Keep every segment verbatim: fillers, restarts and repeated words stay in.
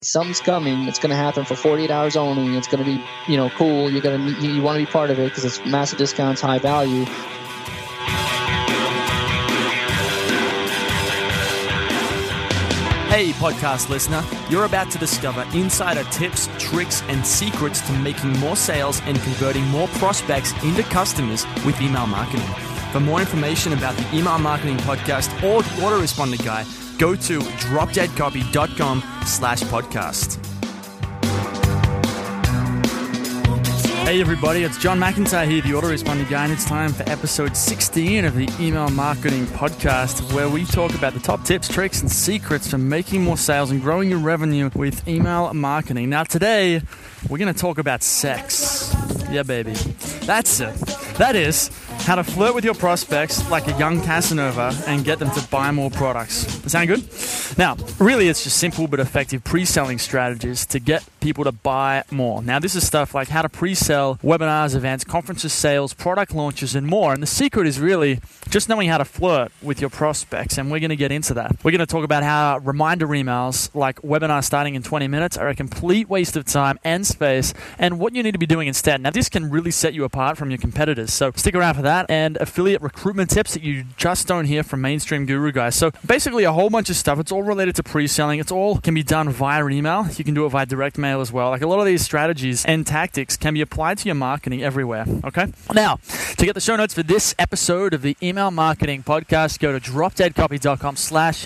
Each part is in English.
something's coming. It's going to happen for forty-eight hours only. It's going to be, you know, cool. You're going to, you want to be part of it because it's massive discounts, high value. Hey, podcast listener, you're about to discover insider tips, tricks, and secrets to making more sales and converting more prospects into customers with email marketing. For more information about the Email Marketing Podcast or the Autoresponder Guy, go to dropdeadcopy.com slash podcast. Hey everybody, it's John McIntyre here, the Autoresponder Guy, and it's time for episode sixteen of the Email Marketing Podcast, where we talk about the top tips, tricks, and secrets for making more sales and growing your revenue with email marketing. Now today, we're going to talk about sex. Yeah, baby. That's it. That is how to flirt with your prospects like a young Casanova and get them to buy more products. Sound good? Now, really, it's just simple but effective pre-selling strategies to get people to buy more. Now, this is stuff like how to pre-sell webinars, events, conferences, sales, product launches, and more. And the secret is really just knowing how to flirt with your prospects, and we're going to get into that. We're going to talk about how reminder emails like webinars starting in twenty minutes are a complete waste of time and space, and what you need to be doing instead. Now, this can really set you apart from your competitors, so stick around for that. And affiliate recruitment tips that you just don't hear from mainstream guru guys. So basically a whole bunch of stuff. It's all related to pre-selling. It's all can be done via email. You can do it via direct mail as well. Like a lot of these strategies and tactics can be applied to your marketing everywhere. Okay? Now, to get the show notes for this episode of the Email Marketing Podcast, go to dropdeadcopy.com slash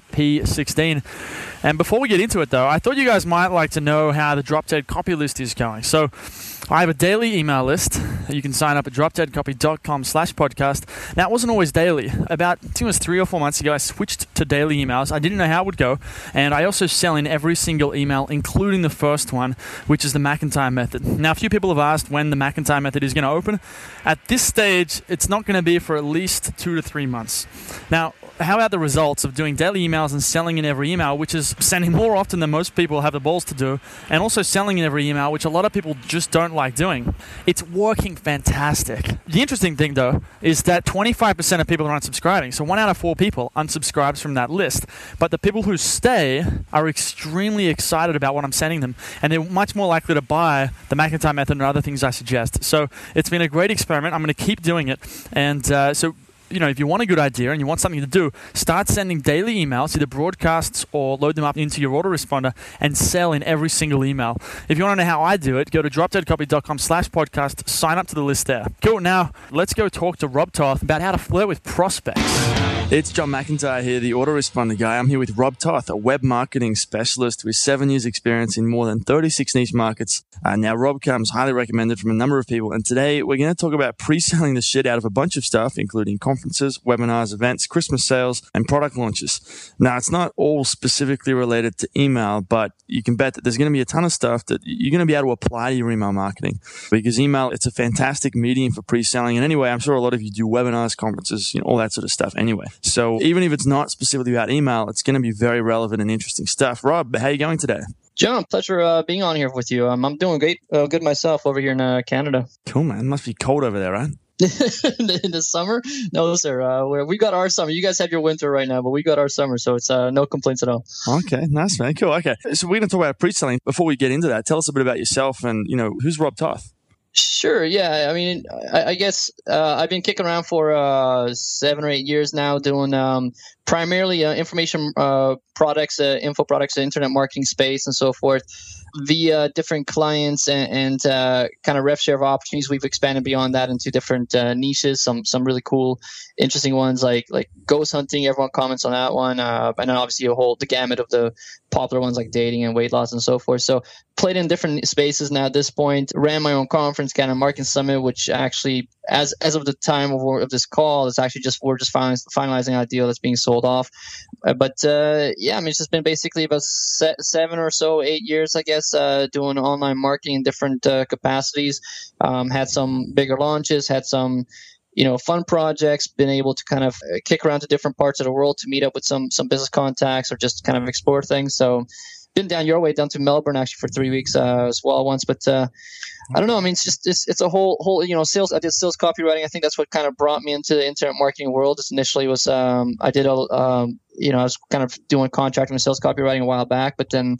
EP16. And before we get into it though, I thought you guys might like to know how the Drop Dead Copy list is going. So I have a daily email list. You can sign up at dropdeadcopy.com slash podcast. Now, it wasn't always daily. About, I think it was three or four months ago, I switched to daily emails. I didn't know how it would go. And I also sell in every single email, including the first one, which is the McIntyre method. Now, a few people have asked when the McIntyre method is going to open. At this stage, it's not going to be for at least two to three months. Now, how about the results of doing daily emails and selling in every email, which is sending more often than most people have the balls to do, and also selling in every email, which a lot of people just don't like doing? It's working fantastic. The interesting thing, though, is that twenty-five percent of people are unsubscribing. So one out of four people unsubscribes from that list. But the people who stay are extremely excited about what I'm sending them, and they're much more likely to buy the McIntyre method and other things I suggest. So it's been a great experiment. I'm going to keep doing it. And uh, so... You know, if you want a good idea and you want something to do, start sending daily emails, either broadcasts or load them up into your autoresponder and sell in every single email. If you want to know how I do it, go to dropdeadcopy.com slash podcast, sign up to the list there. Cool. Now, let's go talk to Rob Toth about how to flirt with prospects. It's John McIntyre here, the Autoresponder Guy. I'm here with Rob Toth, a web marketing specialist with seven years experience in more than thirty-six niche markets. Uh, now, Rob comes highly recommended from a number of people, and today we're going to talk about pre-selling the shit out of a bunch of stuff, including conferences, webinars, events, Christmas sales, and product launches. Now, it's not all specifically related to email, but you can bet that there's going to be a ton of stuff that you're going to be able to apply to your email marketing, because email, it's a fantastic medium for pre-selling. And anyway, I'm sure a lot of you do webinars, conferences, you know, all that sort of stuff anyway. So even if it's not specifically about email, it's going to be very relevant and interesting stuff. Rob, how are you going today? John, pleasure uh, being on here with you. Um, I'm doing great, uh, good myself over here in uh, Canada. Cool, man. Must be cold over there, right? In the summer? No, sir. Uh, we're, we got our summer. You guys have your winter right now, but we got our summer, so it's uh, no complaints at all. Okay, nice, man. Cool. Okay, so we're going to talk about pre-selling. Before we get into that, tell us a bit about yourself and, you know, who's Rob Toth? Sure. Yeah. I mean, I, I guess uh, I've been kicking around for uh, seven or eight years now, doing um, primarily uh, information uh, products, uh, info products, internet marketing space, and so forth. Via different clients and, and uh, kind of rev share of opportunities, we've expanded beyond that into different uh, niches. Some some really cool, interesting ones like like ghost hunting. Everyone comments on that one, uh, and then obviously a whole the gamut of the popular ones like dating and weight loss and so forth. So played in different spaces now at this point. Ran my own conference, kind of Marketing Summit, which actually, as as of the time of, of this call, it's actually just we're just finalizing, finalizing a deal that's being sold off. Uh, but uh, yeah, I mean, it's just been basically about se- seven or so, eight years, I guess, uh, doing online marketing in different uh, capacities. Um, had some bigger launches, had some, you know, fun projects, been able to kind of kick around to different parts of the world to meet up with some some business contacts or just kind of explore things. So been down your way, down to Melbourne actually for three weeks uh, as well once. But uh, I don't know. I mean, it's just it's it's a whole whole you know sales. I did sales copywriting. I think that's what kind of brought me into the internet marketing world. Just initially was um, I did a um, you know I was kind of doing contracting and sales copywriting a while back, but then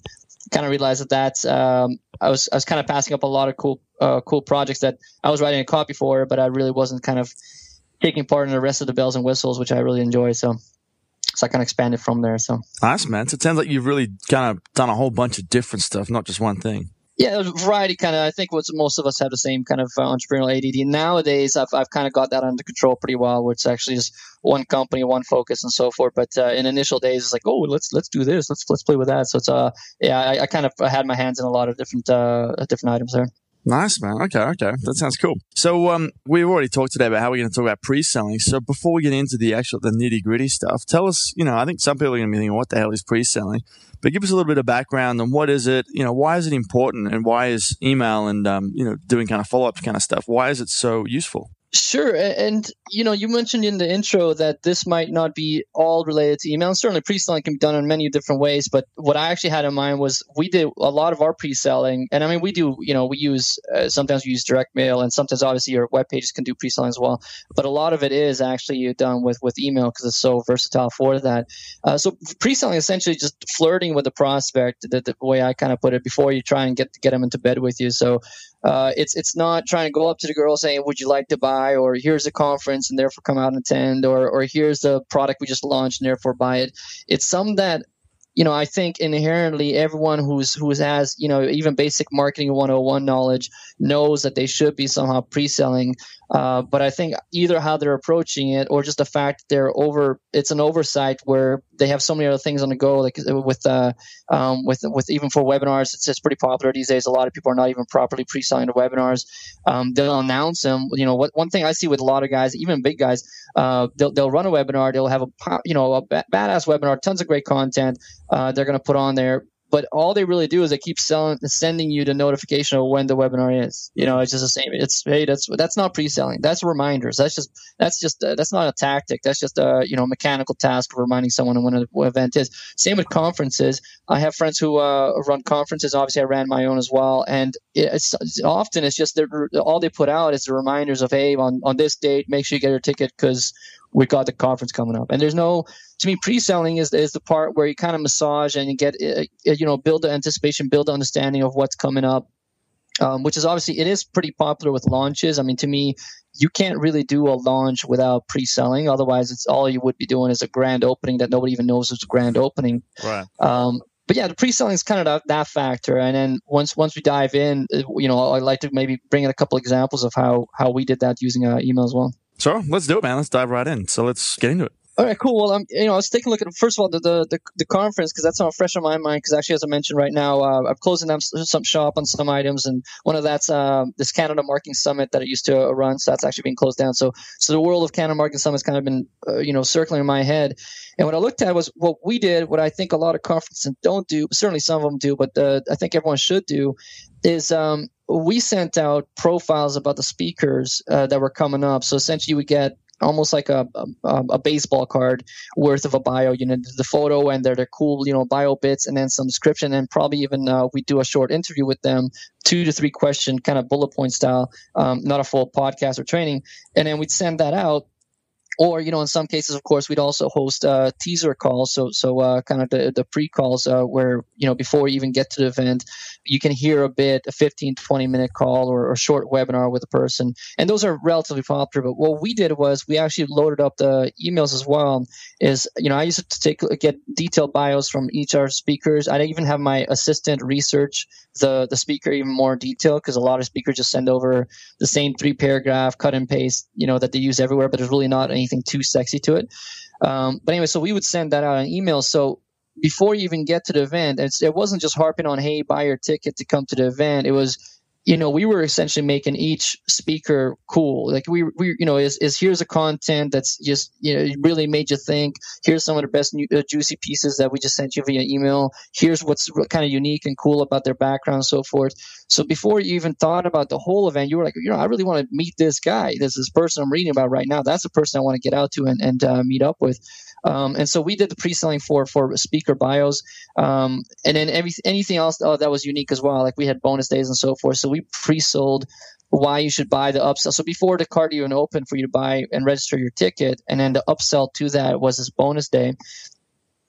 kind of realized that that's, um, I was I was kind of passing up a lot of cool uh, cool projects that I was writing a copy for, but I really wasn't kind of taking part in the rest of the bells and whistles, which I really enjoy. So. So I kind of expanded from there. So nice, man. So it sounds like you've really kind of done a whole bunch of different stuff, not just one thing. Yeah, variety kind of. I think what's most of us have the same kind of uh, entrepreneurial A D D. Nowadays, I've I've kind of got that under control pretty well, where it's actually just one company, one focus, and so forth. But uh, in initial days, it's like, oh, let's let's do this, let's let's play with that. So it's uh, yeah, I, I kind of had my hands in a lot of different uh different items there. Nice, man. Okay, okay. That sounds cool. So um, we've already talked today about how we're going to talk about pre-selling. So before we get into the actual, the nitty-gritty stuff, tell us, you know, I think some people are going to be thinking, what the hell is pre-selling? But give us a little bit of background on what is it, you know, why is it important, and why is email and, um, you know, doing kind of follow-up kind of stuff, why is it so useful? Sure. And, you know, you mentioned in the intro that this might not be all related to email. And certainly pre-selling can be done in many different ways. But what I actually had in mind was we did a lot of our pre-selling. And I mean, we do, you know, we use, uh, sometimes we use direct mail, and sometimes obviously your web pages can do pre-selling as well. But a lot of it is actually done with, with email because it's so versatile for that. Uh, so pre-selling is essentially just flirting with the prospect, the, the way I kind of put it, before you try and get, get them into bed with you. So Uh, it's it's not trying to go up to the girl saying, would you like to buy, or here's a conference and therefore come out and attend, or or here's the product we just launched and therefore buy it. It's some that, you know, I think inherently everyone who's who has, you know, even basic marketing one oh one knowledge knows that they should be somehow pre-selling. Uh, but I think either how they're approaching it, or just the fact that they're over, it's an oversight where they have so many other things on the go. Like with, uh, um, with, with even for webinars, it's just pretty popular these days. A lot of people are not even properly pre-selling the webinars. Um, they'll announce them. You know, what one thing I see with a lot of guys, even big guys, uh, they'll they'll run a webinar. They'll have a you know a ba- badass webinar, tons of great content. Uh, they're going to put on there. But all they really do is they keep selling, sending you the notification of when the webinar is. You know, it's just the same. It's hey, that's that's not pre-selling. That's reminders. That's just that's just uh, that's not a tactic. That's just a you know mechanical task of reminding someone when an event is. Same with conferences. I have friends who uh, run conferences. Obviously, I ran my own as well, and it's, it's often it's just all they put out is the reminders of hey, on on this date, make sure you get your ticket because we got the conference coming up. And there's no, to me, pre-selling is is the part where you kind of massage and you get, you know, build the anticipation, build the understanding of what's coming up, um, which is obviously, it is pretty popular with launches. I mean, to me, you can't really do a launch without pre-selling. Otherwise, it's all you would be doing is a grand opening that nobody even knows is a grand opening. Right. Um, But yeah, the pre-selling is kind of that, that factor. And then once once we dive in, you know, I'd like to maybe bring in a couple examples of how how we did that using uh, email as well. So let's do it, man. Let's dive right in. So let's get into it. All right, cool. Well, I'm, you know, I was taking a look at, first of all, the the, the, the conference, because that's not fresh on my mind. Because actually, as I mentioned right now, uh, I'm closing down some shop on some items, and one of that's uh, this Canada Marketing Summit that I used to run. So that's actually being closed down. So, so the world of Canada Marketing Summit has kind of been, uh, you know, circling in my head. And what I looked at was what we did, what I think a lot of conferences don't do, certainly some of them do, but uh, I think everyone should do, is um, we sent out profiles about the speakers uh, that were coming up. So essentially, you would get almost like a, a a baseball card worth of a bio, you know, the photo and their, their cool, you know, bio bits, and then some description, and probably even uh, we do a short interview with them, two to three question kind of bullet point style, um, not a full podcast or training, and then we'd send that out. Or, you know, in some cases, of course, we'd also host uh, teaser calls. So, so uh, kind of the, the pre-calls uh, where, you know, before you even get to the event, you can hear a bit, a fifteen, twenty minute call or a short webinar with a person. And those are relatively popular. But what we did was we actually loaded up the emails as well. Is, you know, I used to take get detailed bios from each of our speakers. I'd even have my assistant research the, the speaker even more detail, because a lot of speakers just send over the same three paragraph cut and paste, you know, that they use everywhere, but there's really not anything too sexy to it. Um, but anyway, so we would send that out on email. So before you even get to the event, it's, it wasn't just harping on, hey, buy your ticket to come to the event. It was, you know, we were essentially making each speaker cool. Like we, we, you know, is, is here's a content that's just, you know, really made you think. Here's some of the best new, uh, juicy pieces that we just sent you via email. Here's what's kind of unique and cool about their background and so forth. So before you even thought about the whole event, you were like, you know, I really want to meet this guy. There's this person I'm reading about right now. That's the person I want to get out to and, and uh, meet up with. Um, and so we did the pre-selling for for speaker bios, um, and then every, anything else uh, that was unique as well. Like we had bonus days and so forth. So we pre-sold why you should buy the upsell. So before the card even opened for you to buy and register your ticket, and then the upsell to that was this bonus day.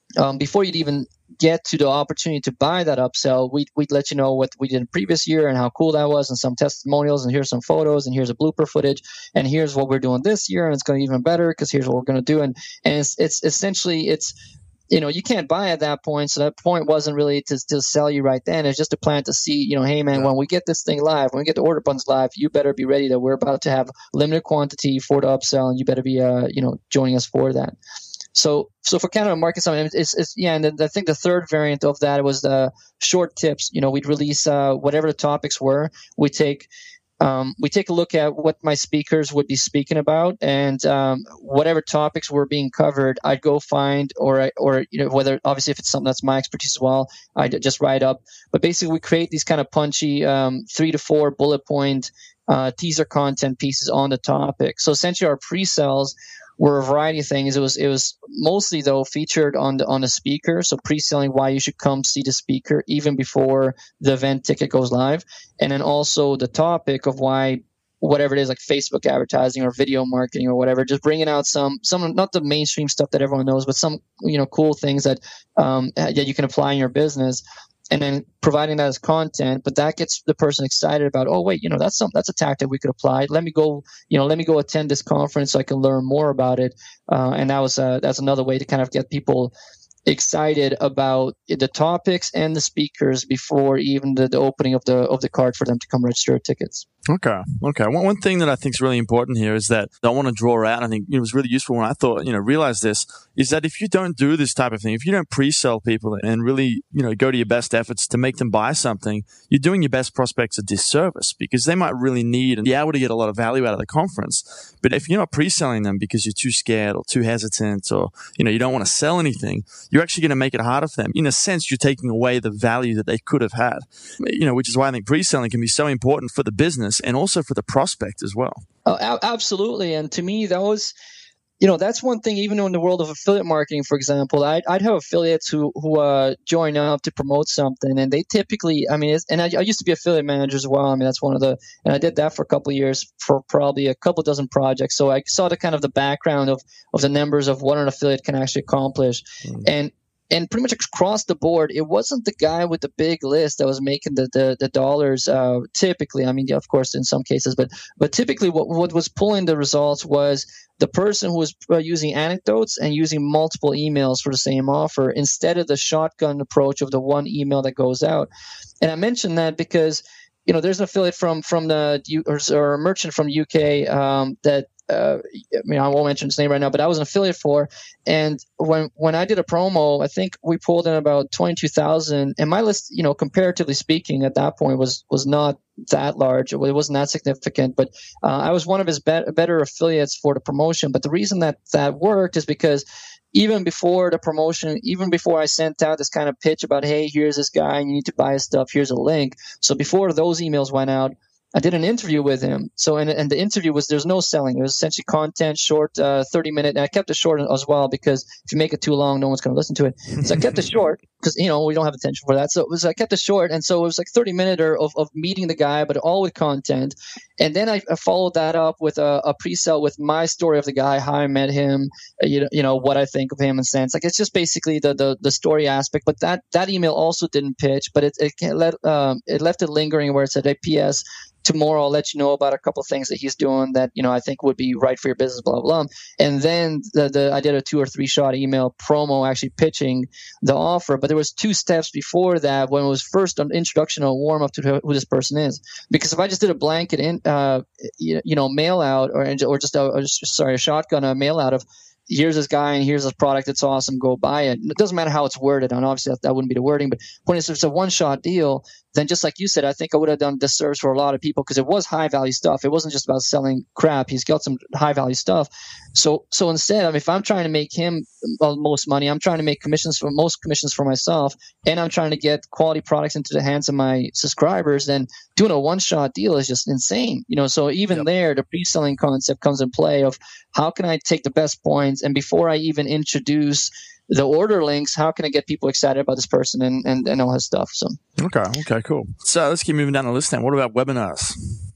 um, before you'd even get to the opportunity to buy that upsell, we'd, we'd let you know what we did in the previous year and how cool that was, and some testimonials, and here's some photos, and here's a blooper footage, and here's what we're doing this year, and it's going to be even better because here's what we're going to do. And, and it's, it's essentially, it's, you know, you can't buy at that point. So that point wasn't really to, to sell you right then. It's just a plan to see, you know, hey man, when we get this thing live, when we get the order buttons live, you better be ready that we're about to have limited quantity for the upsell, and you better be, uh, you know, joining us for that. So, so for Canada Market Summit, it's, it's yeah, and then I think the third variant of that was the short tips. You know, we'd release uh, whatever the topics were. We take, um, we take a look at what my speakers would be speaking about, and um, whatever topics were being covered, I'd go find, or or you know, whether obviously if it's something that's my expertise as well, I'd just write up. But basically, we create these kind of punchy um, three to four bullet point uh, teaser content pieces on the topic. So essentially, our pre-sales were a variety of things. It was it was mostly though featured on the on the speaker, so pre-selling why you should come see the speaker even before the event ticket goes live, and then also the topic of why whatever it is, like Facebook advertising or video marketing or whatever, just bringing out some some not the mainstream stuff that everyone knows, but some you know cool things that um that you can apply in your business. And then providing that as content, but that gets the person excited about, oh wait, you know, that's some that's a tactic we could apply. Let me go, you know, let me go attend this conference so I can learn more about it. Uh, and that was uh, that's another way to kind of get people excited about the topics and the speakers before even the, the opening of the of the card for them to come register tickets. Okay. Okay. One, one thing that I think is really important here is that I want to draw out, I think it was really useful when I thought, you know, realize this, is that if you don't do this type of thing, if you don't pre-sell people and really, you know, go to your best efforts to make them buy something, you're doing your best prospects a disservice, because they might really need and be able to get a lot of value out of the conference. But if you're not pre-selling them because you're too scared or too hesitant, or, you know, you don't want to sell anything, you're actually going to make it harder for them. In a sense, you're taking away the value that they could have had, you know, which is why I think pre-selling can be so important for the business and also for the prospect as well. Oh, absolutely. And to me, that was, you know, that's one thing, even in the world of affiliate marketing, for example, I'd, I'd have affiliates who, who uh, join up to promote something, and they typically, I mean, it's, and I, I used to be affiliate manager as well. I mean, that's one of the, and I did that for a couple of years for probably a couple dozen projects. So I saw the kind of the background of, of the numbers of what an affiliate can actually accomplish. Mm. And And pretty much across the board, it wasn't the guy with the big list that was making the the, the dollars. Uh, typically, I mean, yeah, of course, in some cases, but but typically, what what was pulling the results was the person who was uh, using anecdotes and using multiple emails for the same offer instead of the shotgun approach of the one email that goes out. And I mentioned that because, you know, there's an affiliate from from the or, or a merchant from the U K um, that. Uh, I mean, I won't mention his name right now, but I was an affiliate for. And when when I did a promo, I think we pulled in about twenty-two thousand. And my list, you know, comparatively speaking, at that point was was not that large. It wasn't that significant. But uh, I was one of his be- better affiliates for the promotion. But the reason that that worked is because even before the promotion, even before I sent out this kind of pitch about, hey, here's this guy, and you need to buy his stuff, here's a link. So before those emails went out, I did an interview with him. So, and, and the interview was, there's no selling. It was essentially content, short, uh, thirty minute. And I kept it short as well, because if you make it too long, no one's going to listen to it. So I kept it short because, you know, we don't have attention for that. So it was, I kept it short. And so it was like thirty minute of, of meeting the guy, but all with content. And then I, I followed that up with a, a pre-sell with my story of the guy, how I met him, you know, you know, what I think of him and sense. Like, it's just basically the, the, the story aspect. But that, that email also didn't pitch, but it, it, let, um, it left it lingering where it said, hey, P S, tomorrow I'll let you know about a couple of things that he's doing that, you know, I think would be right for your business, blah, blah, blah. And then the, the I did a two or three shot email promo actually pitching the offer. But there was two steps before that when it was first an introduction or warm up to who this person is. Because if I just did a blanket in, uh, you, you know, mail out or, or just, a, or just, sorry, a shotgun, a mail out of, here's this guy and here's this product, it's awesome, go buy it. It doesn't matter how it's worded, and obviously that, that wouldn't be the wording, but when it's, it's a one-shot deal, then just like you said, I think I would have done disservice for a lot of people, because it was high-value stuff. It wasn't just about selling crap. He's got some high-value stuff. So so instead, I mean, if I'm trying to make him most money, I'm trying to make commissions for most commissions for myself, and I'm trying to get quality products into the hands of my subscribers, then doing a one-shot deal is just insane. You know, so even yep. there, the pre-selling concept comes in play of how can I take the best points, and before I even introduce the order links, how can I get people excited about this person and, and, and all his stuff? So okay, okay, cool. So let's keep moving down the list then. What about webinars?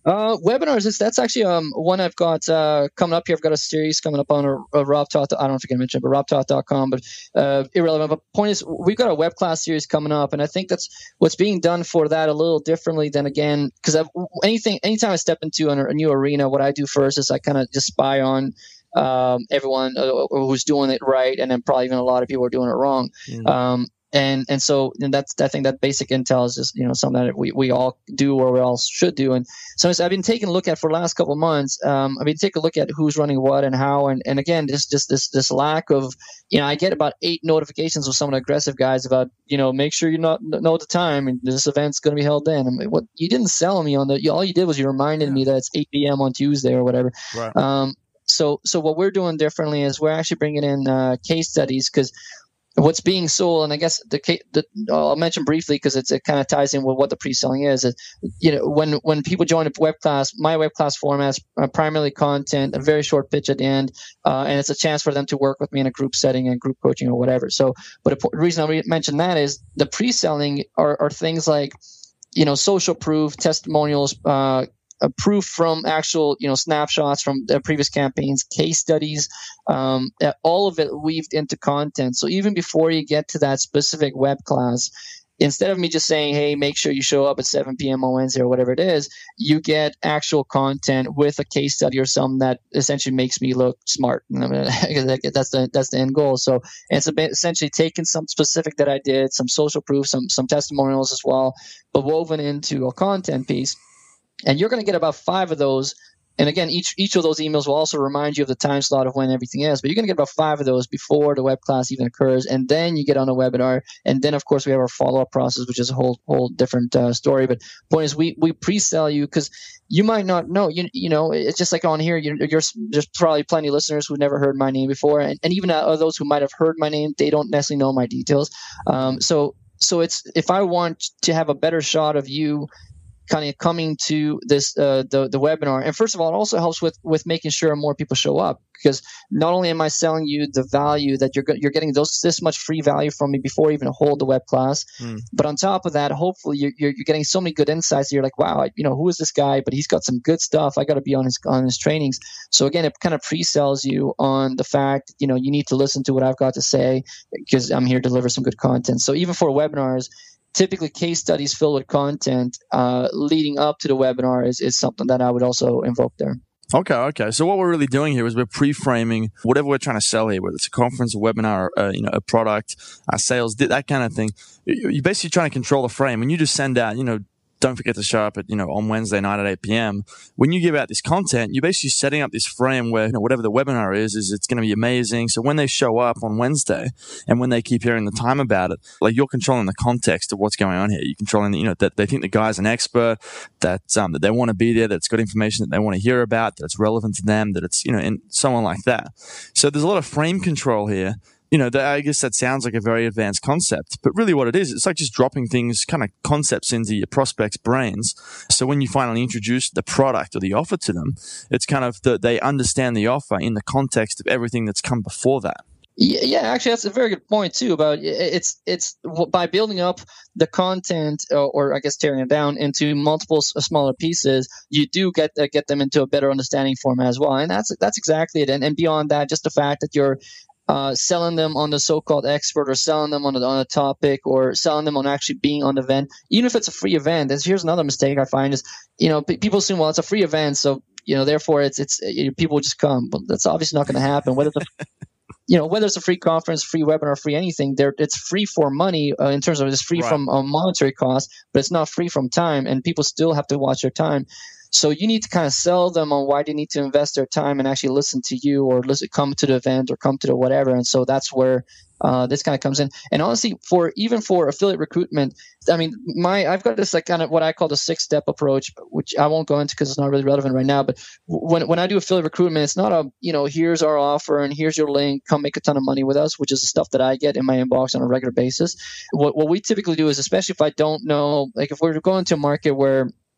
Uh, webinars, is that's actually um one I've got uh, coming up here. I've got a series coming up on a, a Rob Toth. I don't know if you can mention it, but rob toth dot com, but uh, irrelevant. But point is, we've got a web class series coming up, and I think that's what's being done for that a little differently than, again, because anything, anytime I step into a, a new arena, what I do first is I kind of just spy on um, everyone uh, who's doing it right, and then probably even a lot of people are doing it wrong. Mm. Um, And and so and that's I think that basic intel is just, you know, something that we, we all do or we all should do. And so I've been taking a look at for the last couple of months. Um, I've been taking a look at who's running what and how. And, and again, this just this this lack of, you know, I get about eight notifications with some of the aggressive guys about, you know, make sure you not know the time and this event's going to be held then. I'm like, what? You didn't sell me on the. All you did was you reminded yeah. me that it's eight p.m. on Tuesday or whatever. Right. Um. So so what we're doing differently is we're actually bringing in uh, case studies, because what's being sold, and I guess the, the I'll mention briefly because it's it kind of ties in with what the pre-selling is. Is you know, when when people join a web class, my web class format is uh, primarily content, a very short pitch at the end, uh, and it's a chance for them to work with me in a group setting and group coaching or whatever. So, but the reason I mention that is the pre-selling are, are things like, you know, social proof, testimonials, uh, a proof from actual, you know, snapshots from the previous campaigns, case studies, um, all of it weaved into content. So even before you get to that specific web class, instead of me just saying, hey, make sure you show up at seven p.m. on Wednesday or whatever it is, you get actual content with a case study or something that essentially makes me look smart. I mean, that's the that's the end goal. So it's a bit essentially taking some specific that I did, some social proof, some some testimonials as well, but woven into a content piece. And you're going to get about five of those. And again, each each of those emails will also remind you of the time slot of when everything is. But you're going to get about five of those before the web class even occurs. And then you get on a webinar. And then, of course, we have our follow-up process, which is a whole whole different uh, story. But point is, we we pre-sell you because you might not know. You you know, it's just like on here, you're, you're, there's probably plenty of listeners who've never heard my name before. And, and even uh, those who might have heard my name, they don't necessarily know my details. Um, so so it's if I want to have a better shot of you kind of coming to this uh, the the webinar, and first of all, it also helps with with making sure more people show up, because not only am I selling you the value that you're you're getting those this much free value from me before you even hold the web class, mm. but on top of that, hopefully you're, you're you're getting so many good insights that you're like, wow, you know, who is this guy? But he's got some good stuff. I got to be on his on his trainings. So again, it kind of pre-sells you on the fact, you know, you need to listen to what I've got to say because I'm here to deliver some good content. So even for webinars, typically case studies filled with content uh, leading up to the webinar is, is something that I would also invoke there. Okay, okay. So what we're really doing here is we're pre-framing whatever we're trying to sell here, whether it's a conference, a webinar, uh, you know, a product, uh, sales, that kind of thing. You're basically trying to control the frame. And you just send out, you know, don't forget to show up at, you know, on Wednesday night at eight p.m. When you give out this content, you're basically setting up this frame where, you know, whatever the webinar is, is it's going to be amazing. So when they show up on Wednesday and when they keep hearing the time about it, like you're controlling the context of what's going on here. You're controlling, the, you know, that they think the guy's an expert, that, um, that they want to be there, that it's got information that they want to hear about, that it's relevant to them, that it's, you know, and so on like that. So there's a lot of frame control here. You know, I guess that sounds like a very advanced concept, but really what it is, it's like just dropping things, kind of concepts into your prospects' brains. So when you finally introduce the product or the offer to them, it's kind of the, they understand the offer in the context of everything that's come before that. Yeah, yeah, actually, that's a very good point too. About it's it's by building up the content, or, or I guess tearing it down into multiple smaller pieces, you do get uh, get them into a better understanding format as well. And that's that's exactly it. And, and beyond that, just the fact that you're Uh, selling them on the so-called expert, or selling them on a, on a topic, or selling them on actually being on the event, even if it's a free event. That's, here's another mistake I find is, you know, p- people assume, well, it's a free event, so, you know, therefore it's, it's, you know, people just come. But that's obviously not going to happen. Whether it's a, you know, whether it's a free conference, free webinar, free anything, there, it's free for money uh, in terms of it's free right. from a monetary cost, but it's not free from time, and people still have to watch their time. So you need to kind of sell them on why they need to invest their time and actually listen to you, or listen, come to the event, or come to the whatever. And so that's where uh, this kind of comes in. And honestly, for even for affiliate recruitment, I mean, my I've got this like kind of what I call the six-step approach, which I won't go into because it's not really relevant right now. But when when I do affiliate recruitment, it's not a, you know, here's our offer and here's your link, come make a ton of money with us, which is the stuff that I get in my inbox on a regular basis. What what we typically do is, especially if I don't know, like if we're going to a market where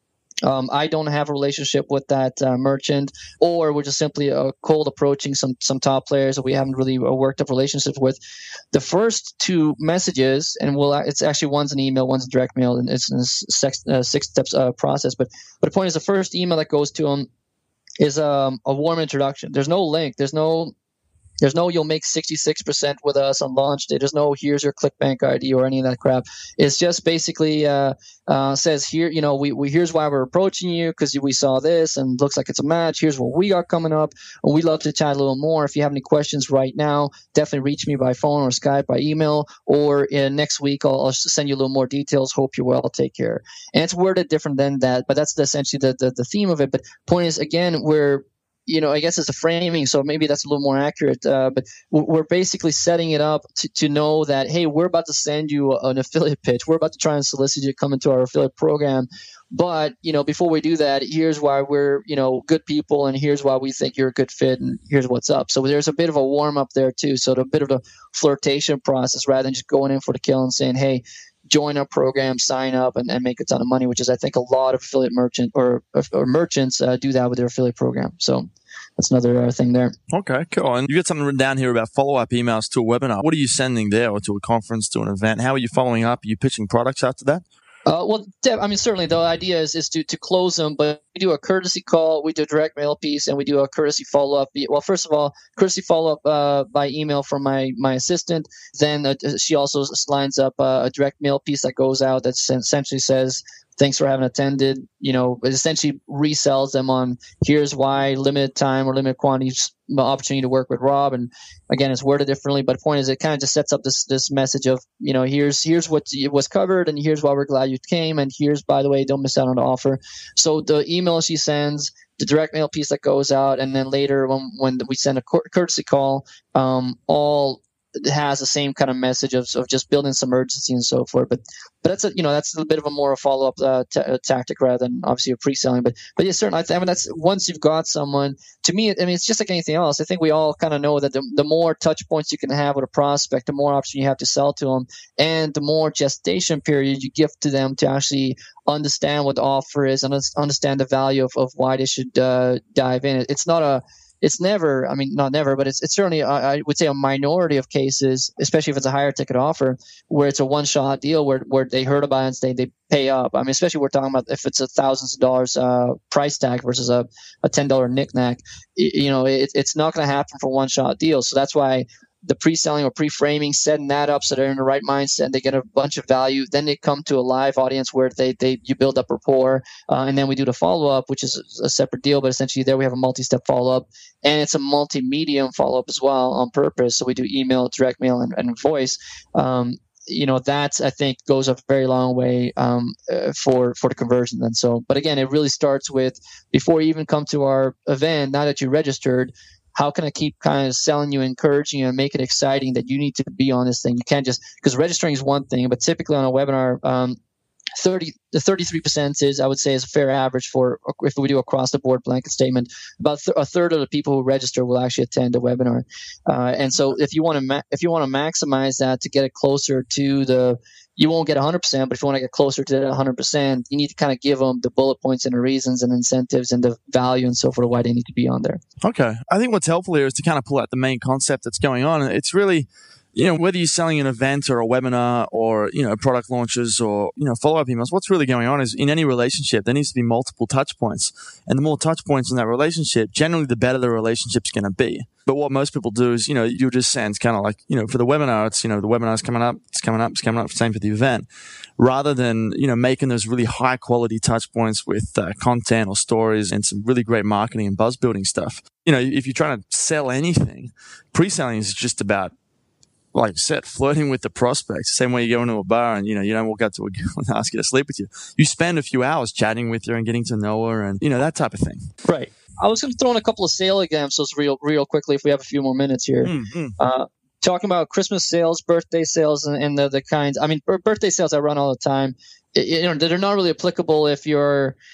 Um, I don't have a relationship with that uh, merchant, or we're just simply uh, cold approaching some some top players that we haven't really worked up relationships with. The first two messages, and we'll it's actually one's an email, one's a direct mail, and it's a six, uh, six steps uh, process. But but the point is, the first email that goes to them is um, a warm introduction. There's no link. There's no There's no you'll make sixty-six percent with us on launch day. There's no here's your ClickBank I D or any of that crap. It's just basically uh, uh, says here, you know, we, we here's why we're approaching you because we saw this and looks like it's a match. Here's what we got coming up. And we'd love to chat a little more. If you have any questions right now, definitely reach me by phone or Skype, by email, or uh, next week I'll, I'll send you a little more details. Hope you're well. Take care. And it's worded different than that, but that's the, essentially the, the, the theme of it. But point is, again, we're you know, I guess it's a framing, so maybe that's a little more accurate. Uh, but we're basically setting it up to, to know that, hey, we're about to send you an affiliate pitch. We're about to try and solicit you to come into our affiliate program. But, you know, before we do that, here's why we're, you know, good people, and here's why we think you're a good fit, and here's what's up. So there's a bit of a warm up there too. So a bit of a flirtation process rather than just going in for the kill and saying, hey, join our program, sign up, and, and make a ton of money, which is, I think, a lot of affiliate merchant or, or merchants uh, do that with their affiliate program. So that's another uh, thing there. Okay, cool. And you got something written down here about follow-up emails to a webinar. What are you sending there, or to a conference, to an event? How are you following up? Are you pitching products after that? Uh, well, I mean, certainly the idea is, is to, to close them, but we do a courtesy call, we do a direct mail piece, and we do a courtesy follow-up. Well, first of all, courtesy follow-up uh, by email from my, my assistant. Then uh, she also lines up uh, a direct mail piece that goes out that essentially says, thanks for having attended. You know, it essentially resells them on here's why, limited time or limited quantities, opportunity to work with Rob. And again, it's worded differently, but the point is it kind of just sets up this this message of, you know, here's here's what was covered, and here's why we're glad you came, and here's, by the way, don't miss out on the offer. So the email she sends, the direct mail piece that goes out, and then later when when we send a courtesy call, um, all has the same kind of message of, of just building some urgency and so forth. But but that's a you know that's a bit of a more follow up uh, t- uh, tactic rather than obviously a pre selling. But but yeah, certainly. I, th- I mean, that's once you've got someone. To me, I mean, it's just like anything else. I think we all kind of know that the the more touch points you can have with a prospect, the more option you have to sell to them, and the more gestation period you give to them to actually understand what the offer is and understand the value of, of why they should uh, dive in. It's not a It's never, I mean, not never, but it's it's certainly, I would say, a minority of cases, especially if it's a higher ticket offer, where it's a one-shot deal where, where they heard about it and they, they pay up. I mean, especially we're talking about if it's a thousands of dollars uh, price tag versus a, a ten dollars knick-knack. You know, it, it's not going to happen for one-shot deals. So that's why the pre-selling or pre-framing, setting that up so they're in the right mindset and they get a bunch of value. Then they come to a live audience where they, they you build up rapport, uh, and then we do the follow-up, which is a separate deal, but essentially there we have a multi-step follow-up, and it's a multi-medium follow-up as well on purpose. So we do email, direct mail, and, and voice. Um, you know, that I think goes a very long way um, uh, for for the conversion. And so, but again, it really starts with before you even come to our event. Now that you registered, how can I keep kind of selling you, encouraging you, and make it exciting that you need to be on this thing? You can't just, because registering is one thing, but typically on a webinar, um, thirty the thirty-three percent is, I would say, is a fair average for, if we do across the board blanket statement, about th- a third of the people who register will actually attend the webinar. Uh, and so if you want to, ma- if you want to maximize that to get it closer to the, you won't get one hundred percent, but if you want to get closer to one hundred percent, you need to kind of give them the bullet points and the reasons and incentives and the value and so forth, why they need to be on there. Okay. I think what's helpful here is to kind of pull out the main concept that's going on. It's really, you know, whether you're selling an event or a webinar or, you know, product launches or, you know, follow-up emails, what's really going on is in any relationship, there needs to be multiple touch points. And the more touch points in that relationship, generally the better the relationship's going to be. But what most people do is, you know, you'll just send kind of like, you know, for the webinar, it's, you know, the webinar's coming up, it's coming up, it's coming up, same for the event, rather than, you know, making those really high quality touch points with uh, content or stories and some really great marketing and buzz building stuff. You know, if you're trying to sell anything, pre-selling is just about, like you said, flirting with the prospects. Same way you go into a bar and, you know, you don't walk up to a girl and ask her to sleep with you. You spend a few hours chatting with her and getting to know her and, you know, that type of thing. Right. I was going to throw in a couple of sale examples real, real quickly if we have a few more minutes here. Mm-hmm. Uh, talking about Christmas sales, birthday sales, and, and the, the kinds. I mean, b- birthday sales I run all the time. It, you know, they're not really applicable if you're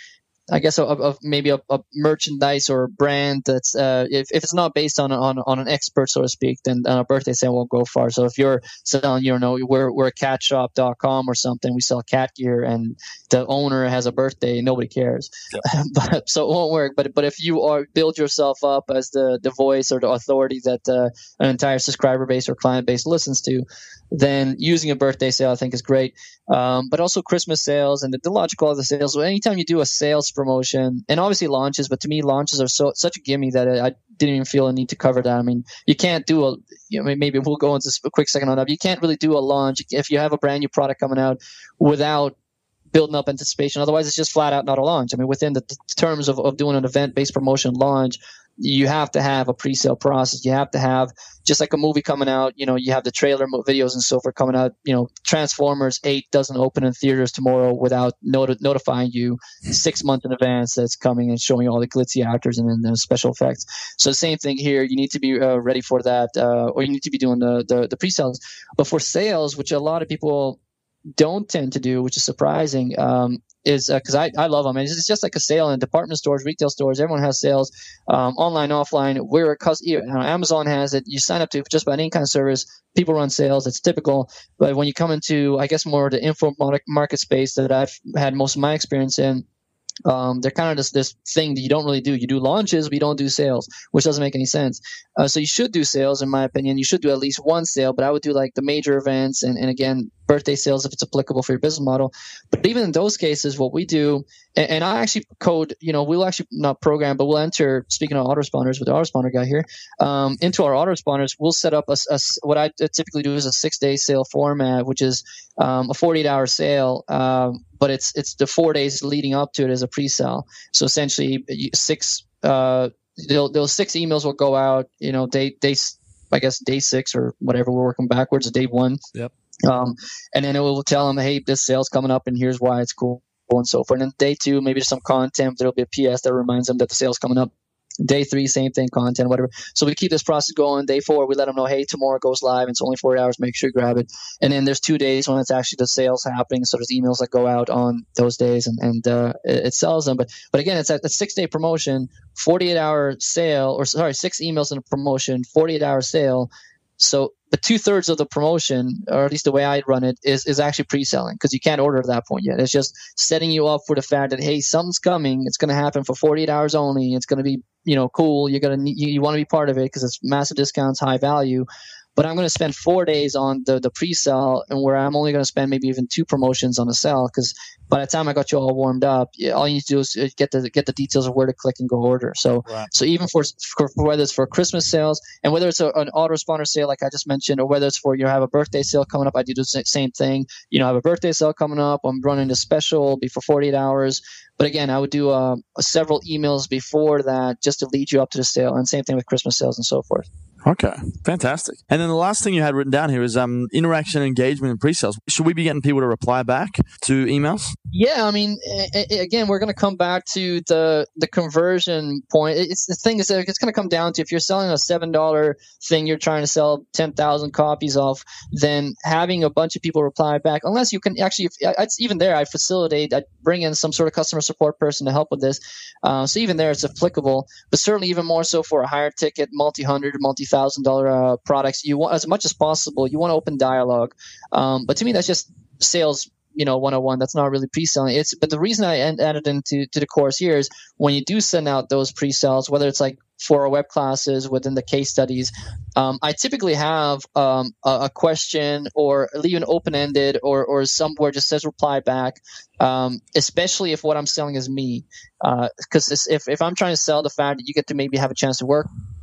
I guess, of, of maybe a, a merchandise or a brand that's, uh, if, if it's not based on, on, on an expert, so to speak, then a birthday sale won't go far. So if you're selling, you know, we're, we're a cat shop dot com or something, we sell cat gear and the owner has a birthday, nobody cares. Yeah. But, so it won't work. But, but if you are build yourself up as the, the voice or the authority that uh, an entire subscriber base or client base listens to, then using a birthday sale, I think, is great. Um, but also Christmas sales and the, the logical of the sales. So anytime you do a sales promotion, and obviously launches, but to me, launches are so such a gimme that I, I didn't even feel a need to cover that. I mean, you can't do a, you know, maybe we'll go into a quick second on that. You can't really do a launch if you have a brand new product coming out without building up anticipation. Otherwise, it's just flat out not a launch. I mean, within the t- terms of, of doing an event-based promotion launch, you have to have a pre-sale process. You have to have, just like a movie coming out, you know, you have the trailer videos and so forth coming out. You know, Transformers eight doesn't open in theaters tomorrow without not- notifying you six months in advance that it's coming and showing you all the glitzy actors and, and the special effects. So the same thing here. You need to be uh, ready for that, uh, or you need to be doing the, the, the pre-sales. But for sales, which a lot of people don't tend to do, which is surprising, um, is because uh, I, I love them. And it's just like a sale in department stores, retail stores. Everyone has sales, um, online, offline. We're a cus- you know, Amazon has it. You sign up to just about any kind of service. People run sales. It's typical. But when you come into, I guess, more the info market space that I've had most of my experience in, Um, they're kind of this, this thing that you don't really do. You do launches, but you don't do sales, which doesn't make any sense. Uh, so you should do sales, in my opinion. You should do at least one sale, but I would do like the major events and, and again, birthday sales if it's applicable for your business model. But even in those cases, what we do, and, and I actually code, you know, we'll actually not program, but we'll enter, speaking of autoresponders with the autoresponder guy here, um, into our autoresponders, we'll set up a, a, what I typically do is a six-day sale format, which is um, a forty-eight hour sale, um, but it's it's the four days leading up to it as a pre-sale. So essentially, six uh, those six emails will go out. You know, day day I guess day six or whatever. We're working backwards. Day one. Yep. Um, and then it will tell them, hey, this sale's coming up, and here's why it's cool, and so forth. And then day two, maybe there's some content. There'll be a P S that reminds them that the sale's coming up. Day three, same thing, content, whatever. So we keep this process going. Day four, we let them know, hey, tomorrow it goes live. It's only forty hours. Make sure you grab it. And then there's two days when it's actually the sales happening. So there's emails that go out on those days, and, and uh, it, it sells them. But but again, it's a, a six-day promotion, forty-eight hour sale, or sorry, six emails in a promotion, forty-eight hour sale. So the two-thirds of the promotion, or at least the way I run it, is, is actually pre-selling, because you can't order at that point yet. It's just setting you up for the fact that, hey, something's coming. It's going to happen for forty-eight hours only. It's going to be, you know, cool. You're going to you, you want to be part of it because it's massive discounts, high value. But I'm going to spend four days on the, the pre-sell, and where I'm only going to spend maybe even two promotions on the sell, because by the time I got you all warmed up, all you need to do is get the get the details of where to click and go order. So right. so even for, for whether it's for Christmas sales, and whether it's a, an autoresponder sale like I just mentioned, or whether it's for you have a birthday sale coming up, I do the same thing. You know, I have a birthday sale coming up. I'm running a special before forty-eight hours. But again, I would do uh, several emails before that just to lead you up to the sale, and same thing with Christmas sales and so forth. Okay, fantastic. And then the last thing you had written down here is um, interaction, engagement, and pre-sales. Should we be getting people to reply back to emails? Yeah, I mean, a- a- again, we're going to come back to the the conversion point. It's the thing is that it's going to come down to, if you're selling a seven dollar thing, you're trying to sell ten thousand copies of, then having a bunch of people reply back, unless you can actually, if, it's even there, I facilitate, I bring in some sort of customer support person to help with this. Uh, so even there, it's applicable, but certainly even more so for a higher ticket, multi-hundred, multi-thousand dollar uh, products. You want, as much as possible, you want to open dialogue. Um, but to me, that's just sales, you know, one oh one. That's not really pre-selling. It's, but the reason I added into to the course here is when you do send out those pre-sales, whether it's like for our web classes within the case studies, um, I typically have um, a, a question, or leave an open-ended, or or somewhere just says reply back, um, especially if what I'm selling is me. Because uh, if, if I'm trying to sell the fact that you get to maybe have a chance to work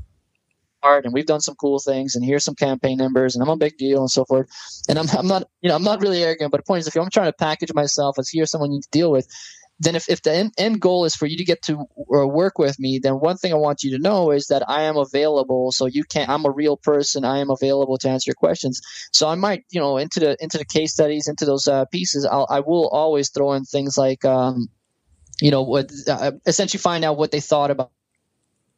hard, and we've done some cool things, and here's some campaign numbers, and I'm a big deal and so forth. And I'm, I'm not, you know, I'm not really arrogant, but the point is, if I'm trying to package myself as here's someone you need to deal with, then if, if the end, end goal is for you to get to uh, work with me, then one thing I want you to know is that I am available. So you can't, I'm a real person. I am available to answer your questions. So I might, you know, into the, into the case studies, into those uh, pieces, I'll, I will always throw in things like, um, you know, what, uh, essentially find out what they thought about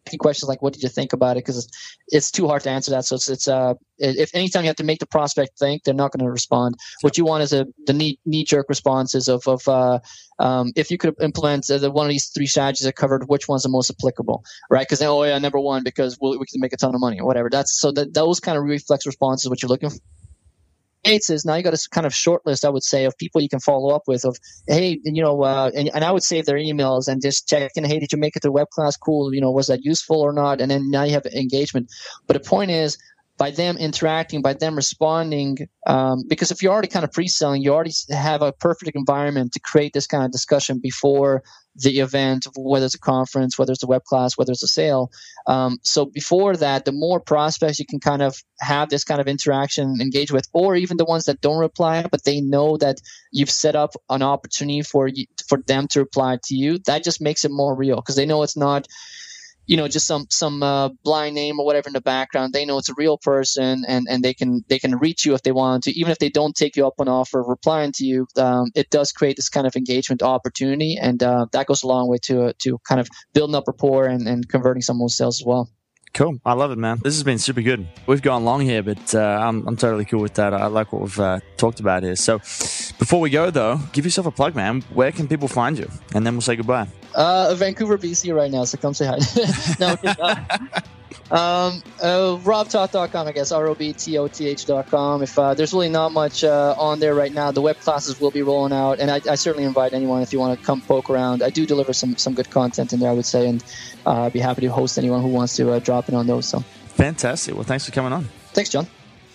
questions like, what did you think about it? Because it's, it's too hard to answer that. So it's, it's uh, if anytime you have to make the prospect think, they're not going to respond. What you want is a the knee, knee-jerk responses of, of uh, um, if you could implement uh, the, one of these three strategies that covered, which one's the most applicable, right? Because then, oh yeah, number one, because we'll, we can make a ton of money or whatever. That's so that those kind of reflex responses, what you're looking for. Is now you got a kind of short list, I would say, of people you can follow up with of, hey, you know, uh, and, and I would save their emails and just check in, hey, did you make it to web class? Cool. You know, was that useful or not? And then now you have engagement. But the point is, by them interacting, by them responding, um, because if you're already kind of pre-selling, you already have a perfect environment to create this kind of discussion before the event, whether it's a conference, whether it's a web class, whether it's a sale. Um, so before that, the more prospects you can kind of have this kind of interaction, engage with, or even the ones that don't reply, but they know that you've set up an opportunity for you, for them to reply to you, that just makes it more real because they know it's not, you know, just some some uh, blind name or whatever in the background. They know it's a real person, and, and they can they can reach you if they want to. Even if they don't take you up on offer, replying to you, um, it does create this kind of engagement opportunity, and uh, that goes a long way to uh, to kind of building up rapport and, and converting some of those sales as well. Cool. I love it, man. This has been super good. We've gone long here, but uh, I'm, I'm totally cool with that. I like what we've uh, talked about here. So before we go, though, give yourself a plug, man. Where can people find you? And then we'll say goodbye. Uh, Vancouver, B C right now, so come say hi. no, uh, um, uh, rob toth dot com, I guess, R O B T O T H dot com. If uh, there's really not much uh, on there right now, the web classes will be rolling out, and I, I certainly invite anyone if you want to come poke around. I do deliver some some good content in there, I would say, and uh, I'd be happy to host anyone who wants to uh, drop in on those. So fantastic. Well, thanks for coming on. Thanks, John.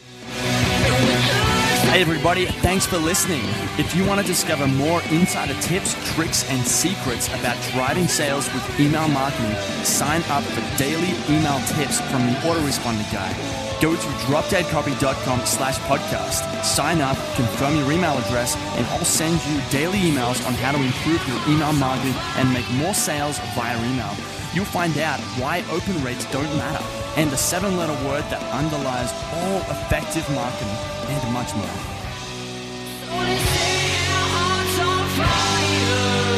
Hey everybody, thanks for listening. If you want to discover more insider tips, tricks, and secrets about driving sales with email marketing, sign up for daily email tips from the Autoresponder Guy. Go to drop dead copy dot com slash podcast. Sign up, confirm your email address, and I'll send you daily emails on how to improve your email marketing and make more sales via email. You'll find out why open rates don't matter and the seven-letter word that underlies all effective marketing and much more.